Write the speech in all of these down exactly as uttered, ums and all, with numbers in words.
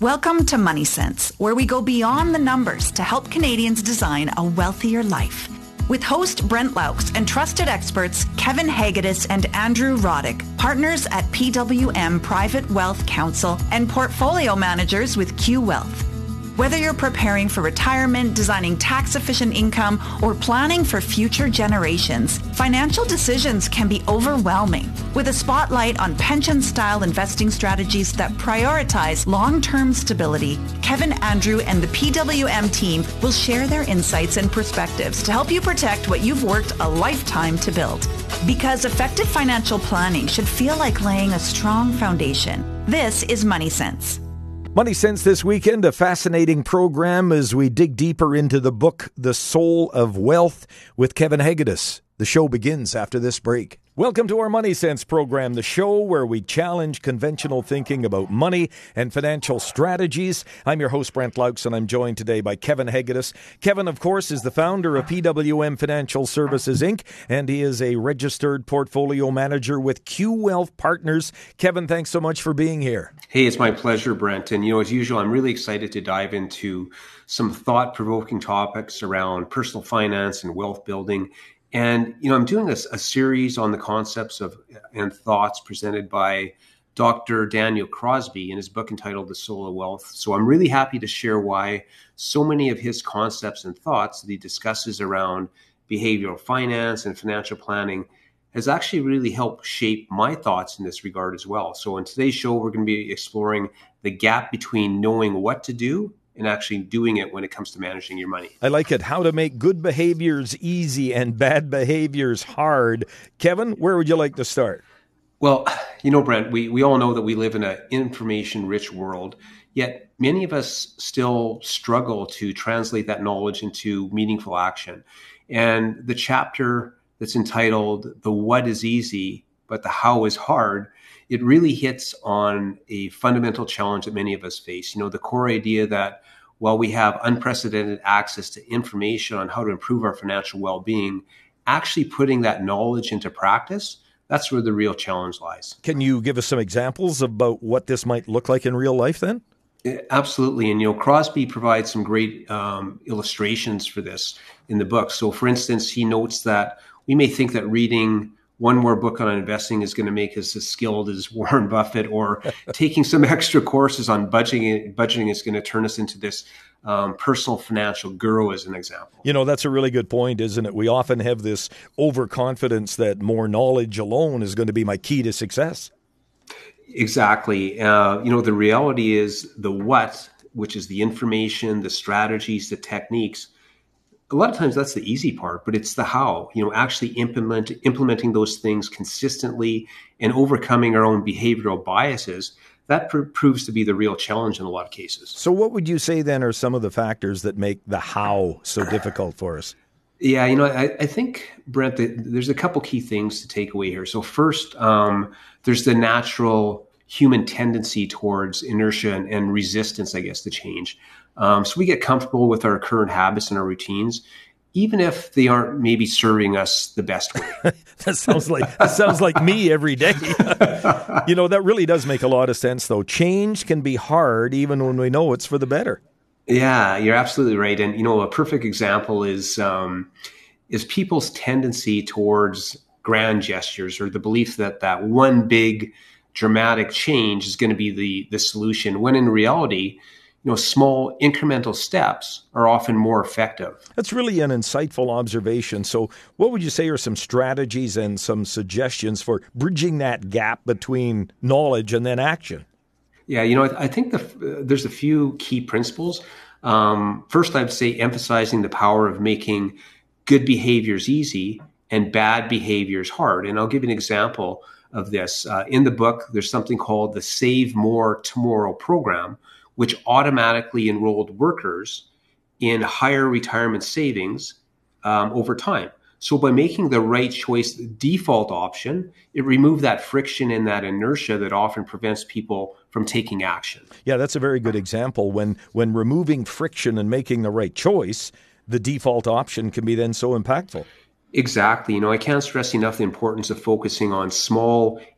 Welcome to Money Sense, where we go beyond the numbers to help Canadians design a wealthier life. With host Brent Laux and trusted experts Kevin Hagedis and Andrew Roddick, partners at P W M Private Wealth Council and portfolio managers with Q Wealth. Whether you're preparing for retirement, designing tax-efficient income, or planning for future generations, financial decisions can be overwhelming. With a spotlight on pension-style investing strategies that prioritize long-term stability, Kevin, Andrew, and the P W M team will share their insights and perspectives to help you protect what you've worked a lifetime to build. Because effective financial planning should feel like laying a strong foundation. This is Money Sense. Money Sense this weekend, a fascinating program as we dig deeper into the book, The Soul of Wealth, with Kevin Hagedis. The show begins after this break. Welcome to our Money Sense program, the show where we challenge conventional thinking about money and financial strategies. I'm your host, Brent Laux, and I'm joined today by Kevin Hagedis. Kevin, of course, is the founder of P W M Financial Services, Incorporated, and he is a registered portfolio manager with Q Wealth Partners. Kevin, thanks so much for being here. Hey, it's my pleasure, Brent. And, you know, as usual, I'm really excited to dive into some thought-provoking topics around personal finance and wealth building. And, you know, I'm doing a, a series on the concepts of and thoughts presented by Doctor Daniel Crosby in his book entitled The Soul of Wealth. So I'm really happy to share why so many of his concepts and thoughts that he discusses around behavioral finance and financial planning has actually really helped shape my thoughts in this regard as well. So in today's show, we're going to be exploring the gap between knowing what to do and actually doing it when it comes to managing your money. I like it. How to make good behaviors easy and bad behaviors hard. Kevin, where would you like to start? Well, you know, Brent, we, we all know that we live in an information-rich world, yet many of us still struggle to translate that knowledge into meaningful action. And the chapter that's entitled The What is Easy, but the How is Hard, it really hits on a fundamental challenge that many of us face. You know, the core idea that while we have unprecedented access to information on how to improve our financial well-being, actually putting that knowledge into practice, that's where the real challenge lies. Can you give us some examples about what this might look like in real life then? Absolutely. And, you know, Crosby provides some great um, illustrations for this in the book. So, for instance, he notes that we may think that reading one more book on investing is going to make us as skilled as Warren Buffett, or taking some extra courses on budgeting budgeting is going to turn us into this um, personal financial guru, as an example. You know, that's a really good point, isn't it? We often have this overconfidence that more knowledge alone is going to be my key to success. Exactly. Uh, you know, the reality is the what, which is the information, the strategies, the techniques. A lot of times that's the easy part, but it's the how, you know, actually implement, implementing those things consistently and overcoming our own behavioral biases. That pr- proves to be the real challenge in a lot of cases. So what would you say then are some of the factors that make the how so difficult for us? Yeah, you know, I, I think, Brent, that there's a couple key things to take away here. So first, um, there's the natural human tendency towards inertia and, and resistance, I guess, to change. Um, so we get comfortable with our current habits and our routines, even if they aren't maybe serving us the best way. that sounds like that sounds like me every day. You know, that really does make a lot of sense, though. Change can be hard even when we know it's for the better. Yeah, you're absolutely right. And, you know, a perfect example is um, is people's tendency towards grand gestures, or the belief that that one big dramatic change is going to be the the solution, when in reality, you know, small incremental steps are often more effective. That's really an insightful observation. So what would you say are some strategies and some suggestions for bridging that gap between knowledge and then action? Yeah, you know, I, I think the, uh, there's a few key principles. Um, first, I'd say emphasizing the power of making good behaviors easy and bad behaviors hard. And I'll give you an example of this. Uh, in the book, there's something called the Save More Tomorrow program, which automatically enrolled workers in higher retirement savings um, over time. So by making the right choice the default option, it removed that friction and that inertia that often prevents people from taking action. Yeah, that's a very good example. When when removing friction and making the right choice, the default option can be then so impactful. Exactly. You know, I can't stress enough the importance of focusing on small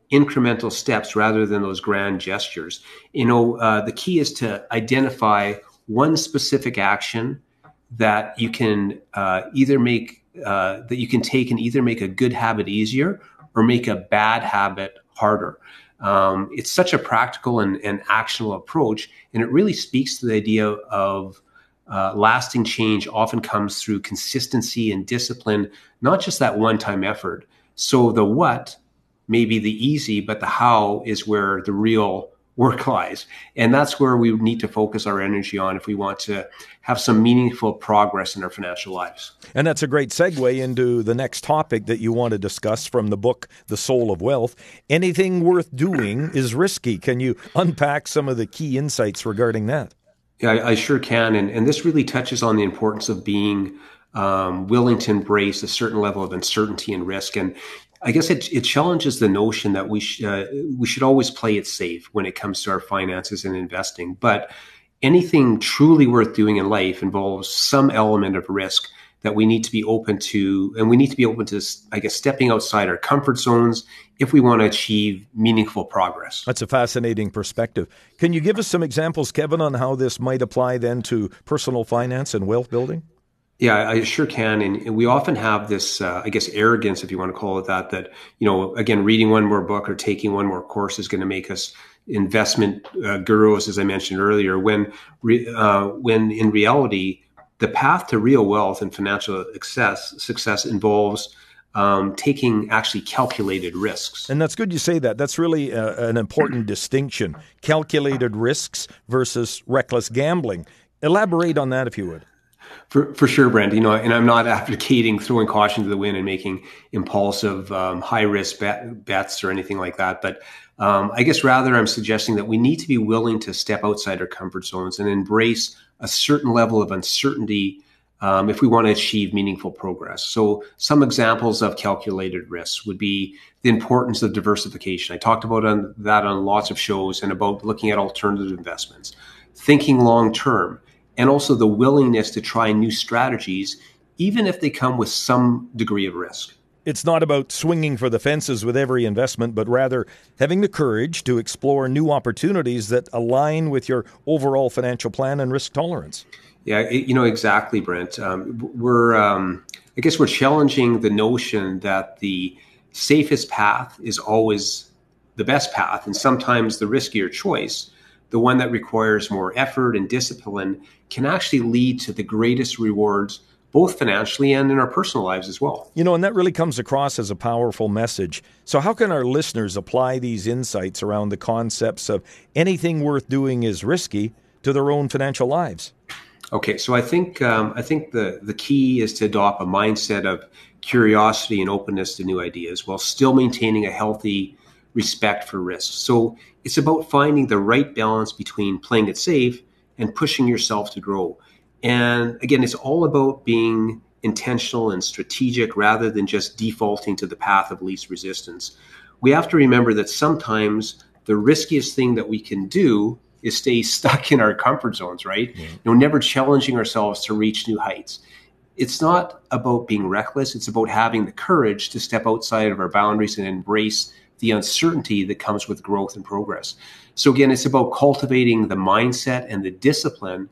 incremental steps rather than those grand gestures. You know, uh, the key is to identify one specific action that you can uh, either make, uh, that you can take and either make a good habit easier or make a bad habit harder. Um, it's such a practical and, and actionable approach, and it really speaks to the idea of uh, lasting change often comes through consistency and discipline, not just that one-time effort. So the what may be the easy, but the how is where the real work lies. And that's where we need to focus our energy on if we want to have some meaningful progress in our financial lives. And that's a great segue into the next topic that you want to discuss from the book, The Soul of Wealth. Anything worth doing is risky. Can you unpack some of the key insights regarding that? Yeah, I, I sure can. And, and this really touches on the importance of being um, willing to embrace a certain level of uncertainty and risk. And I guess it, it challenges the notion that we sh- uh, we should always play it safe when it comes to our finances and investing. But anything truly worth doing in life involves some element of risk that we need to be open to, and we need to be open to, I guess, stepping outside our comfort zones if we want to achieve meaningful progress. That's a fascinating perspective. Can you give us some examples, Kevin, on how this might apply then to personal finance and wealth building? Yeah, I sure can. And we often have this, uh, I guess, arrogance, if you want to call it that, that, you know, again, reading one more book or taking one more course is going to make us investment uh, gurus, as I mentioned earlier, when, re- uh, when in reality, the path to real wealth and financial success, success involves um, taking actually calculated risks. And that's good you say that. That's really uh, an important distinction. Calculated risks versus reckless gambling. Elaborate on that if you would. For for sure, Brent. You know, and I'm not advocating throwing caution to the wind and making impulsive, um, high risk bet, bets or anything like that. But um, I guess rather I'm suggesting that we need to be willing to step outside our comfort zones and embrace a certain level of uncertainty um, if we want to achieve meaningful progress. So some examples of calculated risks would be the importance of diversification. I talked about on, that on lots of shows, and about looking at alternative investments, thinking long term, and also the willingness to try new strategies, even if they come with some degree of risk. It's not about swinging for the fences with every investment, but rather having the courage to explore new opportunities that align with your overall financial plan and risk tolerance. Yeah, it, you know, exactly, Brent. Um, we're, um, I guess we're challenging the notion that the safest path is always the best path, and sometimes the riskier choice, the one that requires more effort and discipline, can actually lead to the greatest rewards, both financially and in our personal lives as well. You know, and that really comes across as a powerful message. So how can our listeners apply these insights around the concepts of anything worth doing is risky to their own financial lives? Okay, so I think um, I think the, the key is to adopt a mindset of curiosity and openness to new ideas while still maintaining a healthy respect for risk. So it's about finding the right balance between playing it safe and pushing yourself to grow. And again, it's all about being intentional and strategic rather than just defaulting to the path of least resistance. We have to remember that sometimes the riskiest thing that we can do is stay stuck in our comfort zones, right? Yeah. You know, never challenging ourselves to reach new heights. It's not about being reckless. It's about having the courage to step outside of our boundaries and embrace the uncertainty that comes with growth and progress. So again, it's about cultivating the mindset and the discipline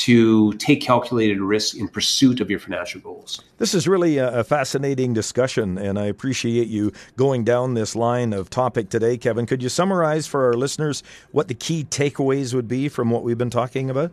to take calculated risks in pursuit of your financial goals. This is really a fascinating discussion, and I appreciate you going down this line of topic today, Kevin. Could you summarize for our listeners what the key takeaways would be from what we've been talking about?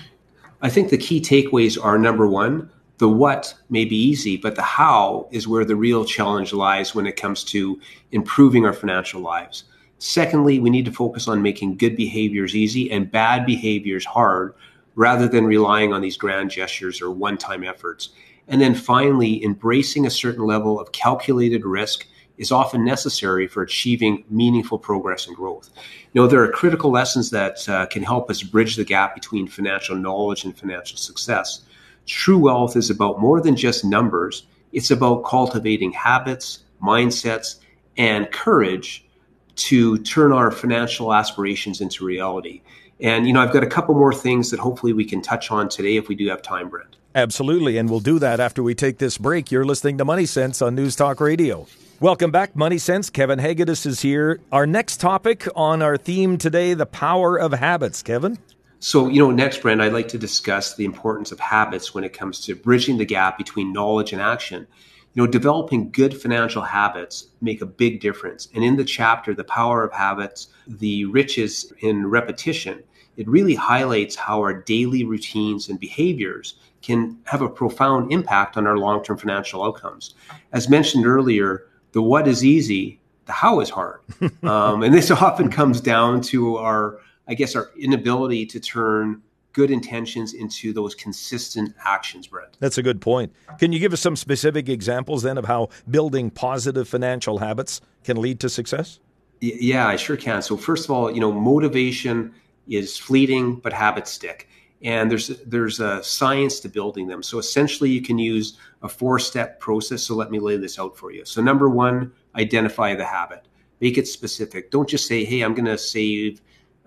I think the key takeaways are, number one, the what may be easy, but the how is where the real challenge lies when it comes to improving our financial lives. Secondly, we need to focus on making good behaviors easy and bad behaviors hard, rather than relying on these grand gestures or one-time efforts. And then finally, embracing a certain level of calculated risk is often necessary for achieving meaningful progress and growth. You know, there are critical lessons that uh, can help us bridge the gap between financial knowledge and financial success. True wealth is about more than just numbers. It's about cultivating habits, mindsets, and courage to turn our financial aspirations into reality. And, you know, I've got a couple more things that hopefully we can touch on today if we do have time, Brent. Absolutely, and we'll do that after we take this break. You're listening to Money Sense on News Talk Radio. Welcome back, Money Sense. Kevin Hegedus is here. Our next topic on our theme today, the power of habits. Kevin? So, you know, next, Brent, I'd like to discuss the importance of habits when it comes to bridging the gap between knowledge and action. You know, developing good financial habits make a big difference. And in the chapter, The Power of Habits, the Riches in Repetition, it really highlights how our daily routines and behaviors can have a profound impact on our long-term financial outcomes. As mentioned earlier, the what is easy, the how is hard. um, and this often comes down to our, I guess, our inability to turn good intentions into those consistent actions, Brent. That's a good point. Can you give us some specific examples then of how building positive financial habits can lead to success? Y- yeah, I sure can. So first of all, you know, motivation is fleeting, but habits stick. And there's there's a science to building them. So essentially you can use a four-step process. So let me lay this out for you. So number one, identify the habit. Make it specific. Don't just say, hey, I'm going to save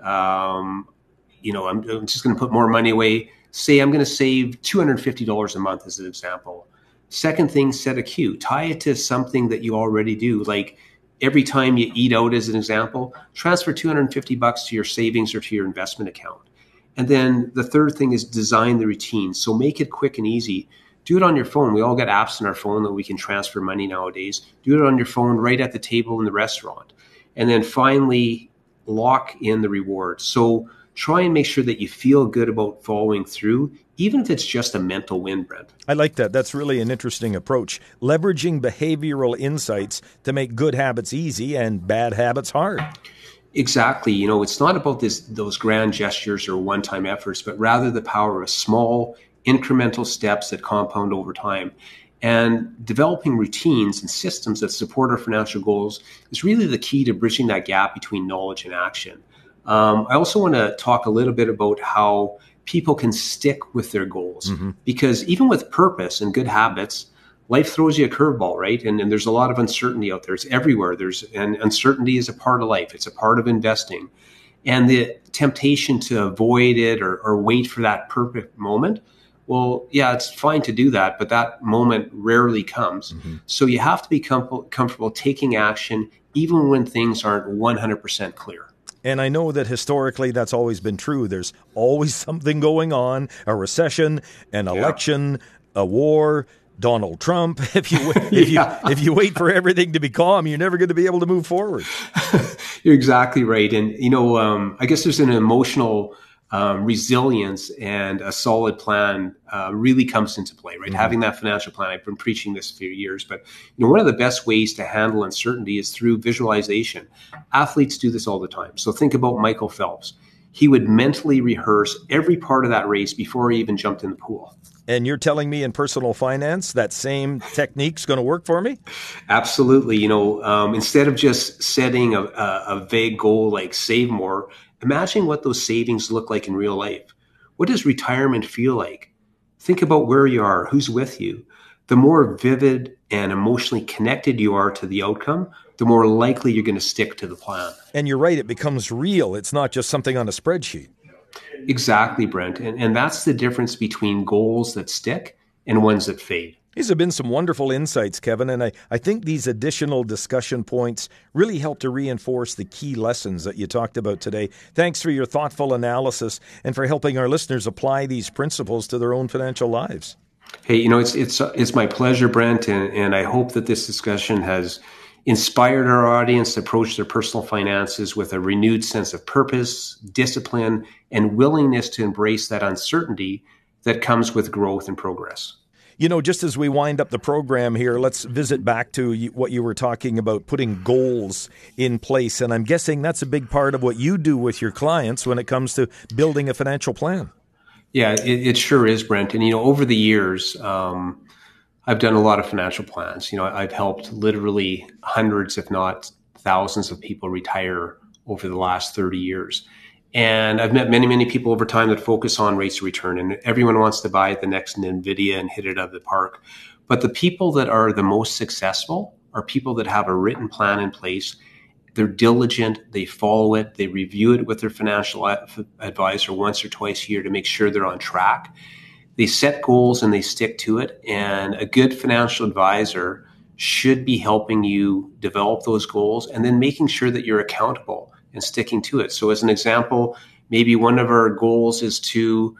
um, you know, I'm, I'm just going to put more money away. Say I'm going to save two hundred fifty dollars a month as an example. Second thing, set a cue. Tie it to something that you already do. Like every time you eat out as an example, transfer two hundred fifty bucks to your savings or to your investment account. And then the third thing is design the routine. So make it quick and easy. Do it on your phone. We all got apps on our phone that we can transfer money nowadays. Do it on your phone right at the table in the restaurant. And then finally, lock in the rewards. So try and make sure that you feel good about following through, even if it's just a mental win, Brent. I like that. That's really an interesting approach. Leveraging behavioral insights to make good habits easy and bad habits hard. Exactly. You know, it's not about this those grand gestures or one-time efforts, but rather the power of small, incremental steps that compound over time. And developing routines and systems that support our financial goals is really the key to bridging that gap between knowledge and action. Um, I also want to talk a little bit about how people can stick with their goals, mm-hmm. because even with purpose and good habits, life throws you a curveball, right? And, and there's a lot of uncertainty out there. It's everywhere. There's and uncertainty is a part of life. It's a part of investing. And the temptation to avoid it or, or wait for that perfect moment, well, yeah, it's fine to do that, but that moment rarely comes. Mm-hmm. So you have to be com- comfortable taking action even when things aren't one hundred percent clear. And I know that historically that's always been true. There's always something going on, a recession, an election, yeah. a war, Donald Trump. If you if yeah. you if you wait for everything to be calm, you're never going to be able to move forward. You're exactly right. And, you know, um, I guess there's an emotional um, resilience and a solid plan uh, really comes into play, right? Mm-hmm. Having that financial plan. I've been preaching this for years, but you know, one of the best ways to handle uncertainty is through visualization. Athletes do this all the time. So think about Michael Phelps. He would mentally rehearse every part of that race before he even jumped in the pool. And you're telling me in personal finance that same technique's going to work for me? Absolutely. You know, um, instead of just setting a, a, a vague goal like save more, imagine what those savings look like in real life. What does retirement feel like? Think about where you are, who's with you. The more vivid and emotionally connected you are to the outcome, the more likely you're going to stick to the plan. And you're right, it becomes real. It's not just something on a spreadsheet. Exactly, Brent. And, and that's the difference between goals that stick and ones that fade. These have been some wonderful insights, Kevin, and I, I think these additional discussion points really help to reinforce the key lessons that you talked about today. Thanks for your thoughtful analysis and for helping our listeners apply these principles to their own financial lives. Hey, you know, it's it's it's my pleasure, Brent, and, and I hope that this discussion has inspired our audience to approach their personal finances with a renewed sense of purpose, discipline, and willingness to embrace that uncertainty that comes with growth and progress. You know, just as we wind up the program here, let's visit back to what you were talking about, putting goals in place. And I'm guessing that's a big part of what you do with your clients when it comes to building a financial plan. Yeah, it, it sure is, Brent. And, you know, over the years, um, I've done a lot of financial plans. You know, I've helped literally hundreds, if not thousands of people retire over the last thirty years. And I've met many, many people over time that focus on rates of return, and everyone wants to buy the next NVIDIA and hit it out of the park. But the people that are the most successful are people that have a written plan in place. they're diligent, they follow it, they review it with their financial advisor once or twice a year to make sure they're on track. They set goals and they stick to it. And a good financial advisor should be helping you develop those goals and then making sure that you're accountable and sticking to it. So as an example, maybe one of our goals is to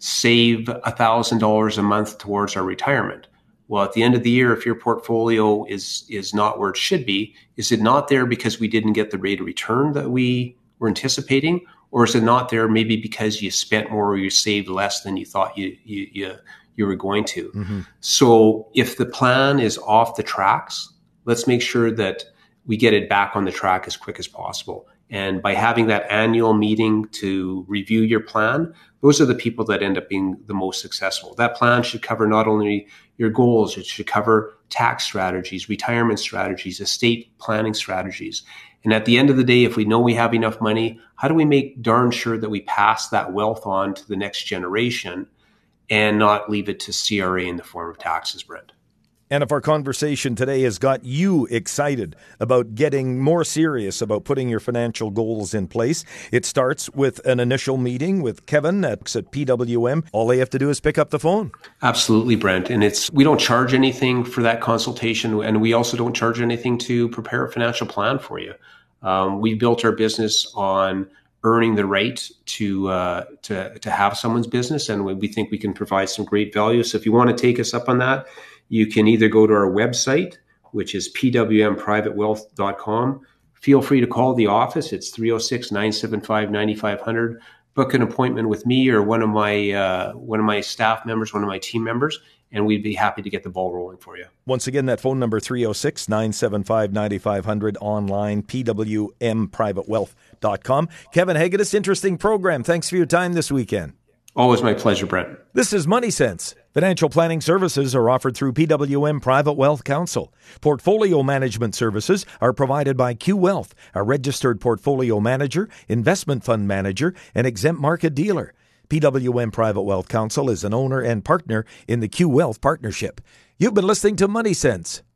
save one thousand dollars a month towards our retirement. Well, at the end of the year, if your portfolio is is not where it should be, is it not there because we didn't get the rate of return that we were anticipating? Or is it not there maybe because you spent more or you saved less than you thought you you you, you were going to? Mm-hmm. So if the plan is off the tracks, let's make sure that we get it back on the track as quick as possible. And by having that annual meeting to review your plan, those are the people that end up being the most successful. That plan should cover not only your goals, it should cover tax strategies, retirement strategies, estate planning strategies. And at the end of the day, if we know we have enough money, how do we make darn sure that we pass that wealth on to the next generation and not leave it to C R A in the form of taxes, Brent? And if our conversation today has got you excited about getting more serious about putting your financial goals in place, it starts with an initial meeting with Kevin at, at P W M. All they have to do is pick up the phone. Absolutely, Brent. And it's we don't charge anything for that consultation, and we also don't charge anything to prepare a financial plan for you. Um, we built our business on earning the right to uh, to to have someone's business, and we, we think we can provide some great value. So if you want to take us up on that, you can either go to our website, which is p w m private wealth dot com. Feel free to call the office. It's three oh six, nine seven five, nine five zero zero. Book an appointment with me or one of my uh, one of my staff members, one of my team members, and we'd be happy to get the ball rolling for you. Once again, that phone number, three oh six, nine seven five, nine five zero zero, online, p w m private wealth dot com. Kevin Hegedus, interesting program. Thanks for your time this weekend. Always my pleasure, Brent. This is Money Sense. Financial planning services are offered through P W M Private Wealth Counsel. Portfolio management services are provided by Q Wealth, a registered portfolio manager, investment fund manager, and exempt market dealer. P W M Private Wealth Counsel is an owner and partner in the Q Wealth Partnership. You've been listening to Money Sense.